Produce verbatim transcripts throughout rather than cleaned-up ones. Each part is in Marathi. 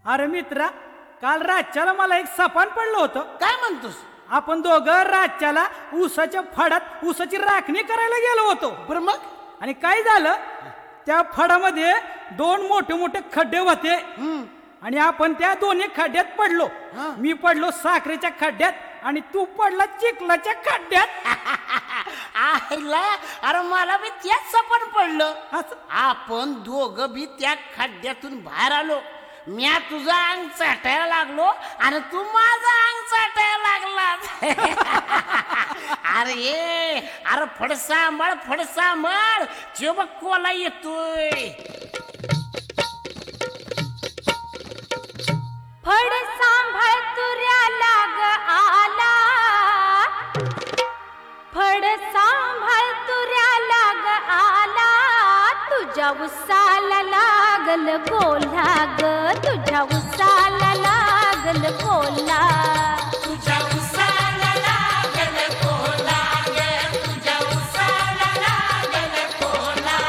अरे मित्रा, काल रातच्याला मला एक सपान पडलं होतं. काय म्हणतोस? आपण दोघं रातच्याला ऊसाच्या फडात ऊसाची राखणी करायला गेलो होतो. बरं मग? आणि काय झालं, त्या फडामध्ये दोन मोठे मोठे खड्डे होते आणि आपण त्या दोन्ही खड्ड्यात पडलो. मी पडलो साखरेच्या खड्ड्यात आणि तू पडला चिखलाच्या खड्ड्यात. आईला, अरे मला बी त्याच सपन पडलं. असं? आपण दोघं बी त्या खड्ड्यातून बाहेर आलो. म्या तुझं अंग चाटायला लागलो आणि तू माझं अंग चाटायला लागला. अरे ये, अरे फड सांभाळ, फड सांभाळ, जो बघ कोला येतोय. फड सांभाळ तुऱ्या लाग आला, फड सांभाळ तुऱ्या लाग आला, तुझ्या उसाला लागल कोल्हा ग, तुझ्या उसाला लागल कोल्हा, तुझ्या उसाला लागल कोल्हा ग, तुझ्या उसाला लागल कोल्हा.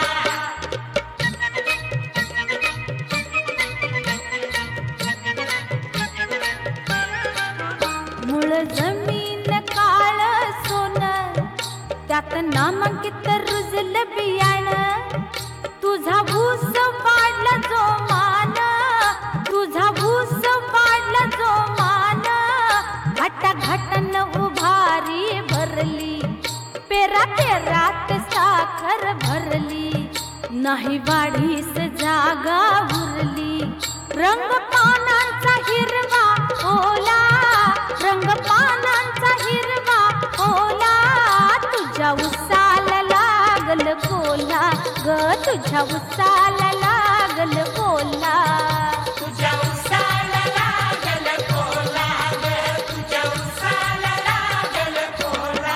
मूळ जमीन काळ सोन, त्यात नामांकित रुजल बियाणं, तुझा ऊस वाढला जो मान, तुझा ऊस वाढला जो मान, घाटा घाटन उभारी भरली, पेरा पेरात साखर भरली, नाही वाढीस जागा उरली, रंग पानांचा हिरवा ओला, रंग पानांचा हिरवा ओला, तुझ्या उसाला लागल कोल्हा ग, तुझ्या उसाला लागल कोल्हा, तुझ्या उसाला लागल कोल्हा ग, तुझ्या उसाला लागल कोल्हा.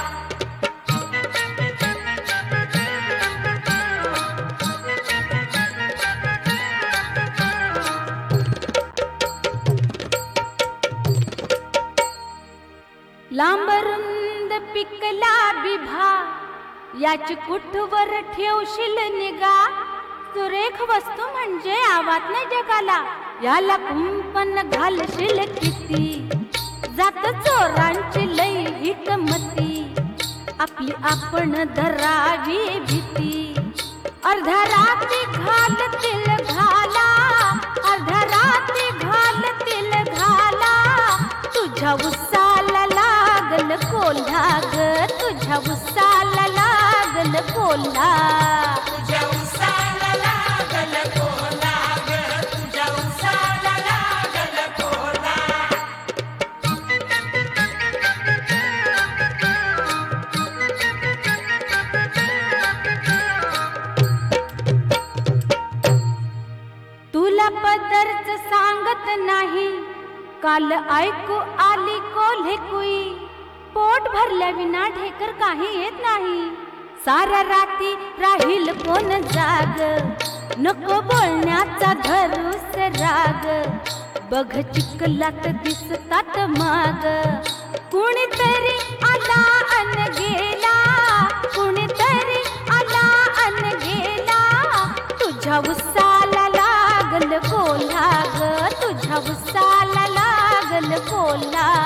लांबरुंद पिकला बिभा, याची कुठवर ठेवशील निगा, सुरेख वस्तू म्हणजे आवाज नाही जगाला, याला कुंपण घालशील किती, जात चोरांची लई हिकमती, आपली आपण धरावी भीती, अर्ध्या रात्री घालतील घाला, अर्ध्या रात्री घालतील घाला, तुझ्या उसाला लागल कोल्हा ग, तुझ्या उसाला लागल कोल्हा, तुझ्या उसाला लागल कोल्हा ग, तुझ्या उसाला लागल कोल्हा. तुला पदरच सांगत नाही, काल ऐकू आली कोल्हे कुई, पोट भरल्या विना ढेकर काही येत नाही, साऱ्या राती राहील कोण जाग, नको बोलण्याचा धरूस राग, बघ चिखलात दिसतात माग, कुणीतरी आला अन गेला, कुणीतरी आला अन गेला, तुझ्या उसाला लागल कोल्हा ग, तुझ्या उसाला लागल कोल्हा.